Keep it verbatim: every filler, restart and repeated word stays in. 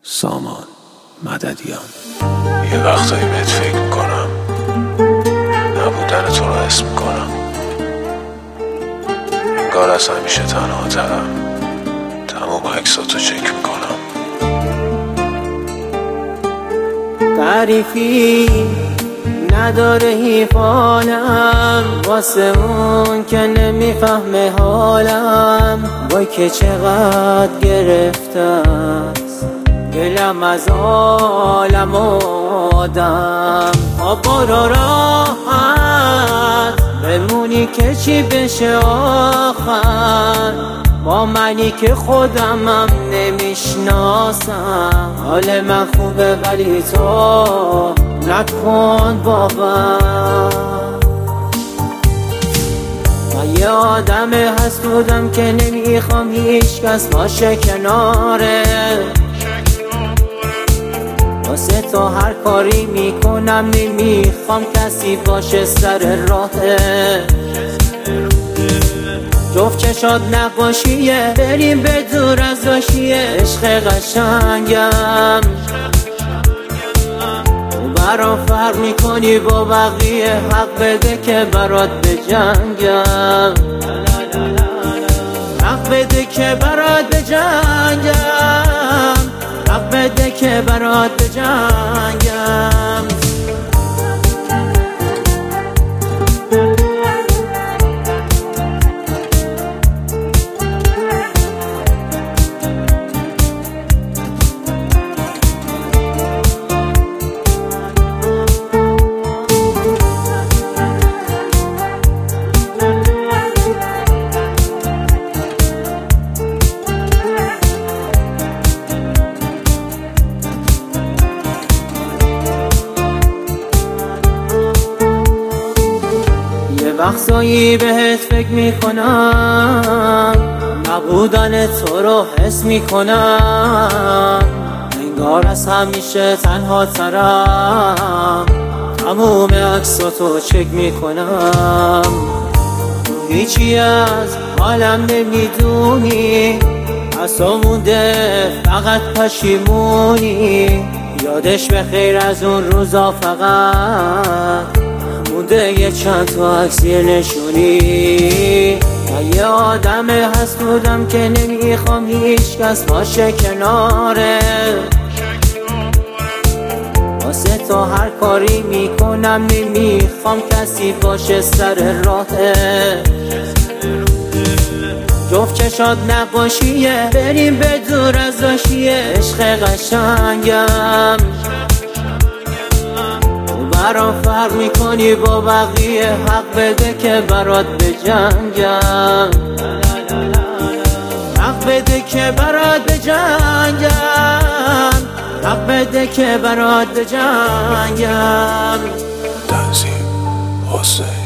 سامان مددیان. یه وقتایی بهت فکر میکنم، نبودن تو رو حس میکنم، انگار از همیشه تنها ترم، تمام عکساتو چک میکنم. تعریفی نداره حیفانم واسه اون که نمیفهمه حالم، وای که چقدر گرفته است دلم از عالم آدم. برو راحت بمونی که چی بشه آخر، با منی که خودمم نمیشناسم. حال من خوبه ولی تو نکن باور. من یه آدم حسودم که نمیخوام هیچ کس باشه کناره، واسه تو هر کاری میکنم نمیخوام کسی باشه سر راهه. جفت چشات نقاشیه بریم به دور از داشیه، عشق قشنگم برام فرق میکنی با بقیه، حق بده که برات بجنگم، حق بده که برات بجنگم، حق بده که برات بجنگم. وقتایی بهت فکر میکنم، نبودن تو رو حس میکنم، انگار از همیشه تنها ترم، تموم عکساتو چک میکنم. تو هیچی از حالم نمیدونی، اصلا مونده فقط پشیمونی، یادش به خیر از اون روزا فقط مونده یه چند تا عکس یه نشونی. من یه آدم حسودم که نمیخوام هیچ کس باشه کناره، واسه تو هر کاری میکنم نمیخوام کسی باشه سر راهه. جفت چشات نقاشیه بریم به دور از داشیه، عشق قشنگم برام فرق میکنی با بقیه، حق بده که برات بجنگم، حق بده که برات بجنگم، حق بده که برات بجنگم. تنظیم حسین